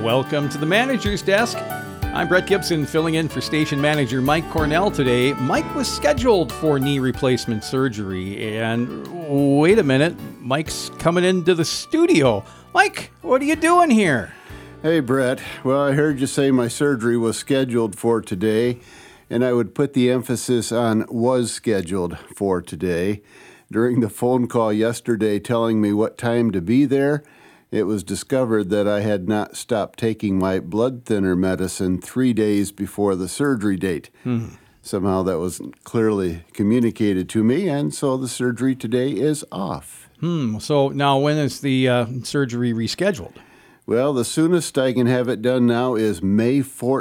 Welcome to the Manager's Desk. I'm Brett Gibson, filling in for station manager Mike Cornell today. Mike was scheduled for knee replacement surgery, and wait a minute, Mike's coming into the studio. Mike, what are you doing here? Hey, Brett. Well, I heard you say my surgery was scheduled for today, and I would put the emphasis on was scheduled for today. During the phone call yesterday telling me what time to be there, it was discovered that I had not stopped taking my blood thinner medicine 3 days before the surgery date. Somehow that wasn't clearly communicated to me, and so the surgery today is off. So now when is the surgery rescheduled? Well, the soonest I can have it done now is May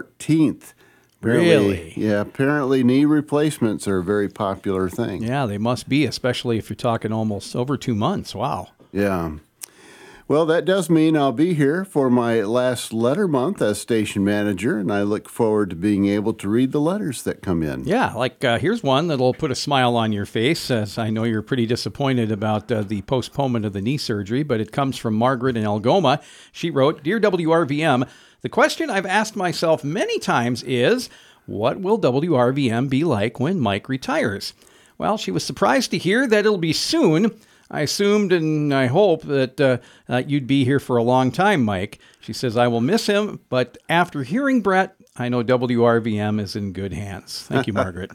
14th. Really? Yeah, apparently knee replacements are a very popular thing. Yeah, they must be, especially if you're talking almost over 2 months. Wow. Yeah. Well, that does mean I'll be here for my last letter month as station manager, and I look forward to being able to read the letters that come in. Yeah, here's one that'll put a smile on your face, as I know you're pretty disappointed about the postponement of the knee surgery, but it comes from Margaret in Algoma. She wrote, "Dear WRVM, the question I've asked myself many times is, what will WRVM be like when Mike retires?" Well, she was surprised to hear that it'll be soon. I assumed and I hope that you'd be here for a long time, Mike. She says, "I will miss him, but after hearing Brett, I know WRVM is in good hands." Thank you, Margaret.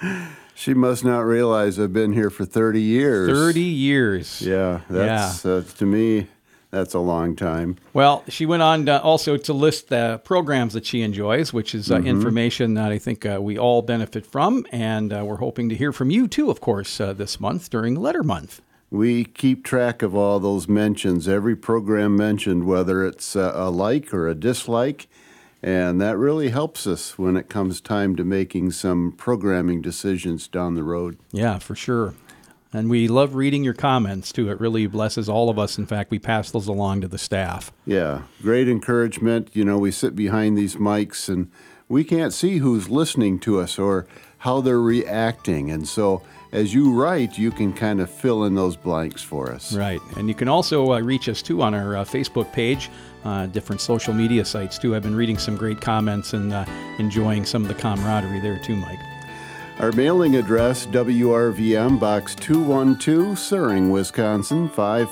She must not realize I've been here for 30 years. 30 years. Yeah, that's to me, that's a long time. Well, she went on also to list the programs that she enjoys, which is information that I think we all benefit from. And we're hoping to hear from you, too, of course, this month during Letter Month. We keep track of all those mentions, every program mentioned, whether it's a like or a dislike, and that really helps us when it comes time to making some programming decisions down the road. Yeah, for sure. And we love reading your comments, too. It really blesses all of us. In fact, we pass those along to the staff. Yeah, great encouragement. You know, we sit behind these mics, and we can't see who's listening to us or how they're reacting, and so as you write, you can kind of fill in those blanks for us. Right. And you can also reach us, too, on our Facebook page, different social media sites, too. I've been reading some great comments and enjoying some of the camaraderie there, too, Mike. Our mailing address, WRVM, Box 212, Suring, Wisconsin,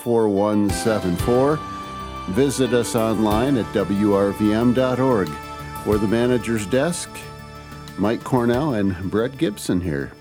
54174. Visit us online at WRVM.org. For the Manager's Desk, Mike Cornell and Brett Gibson here.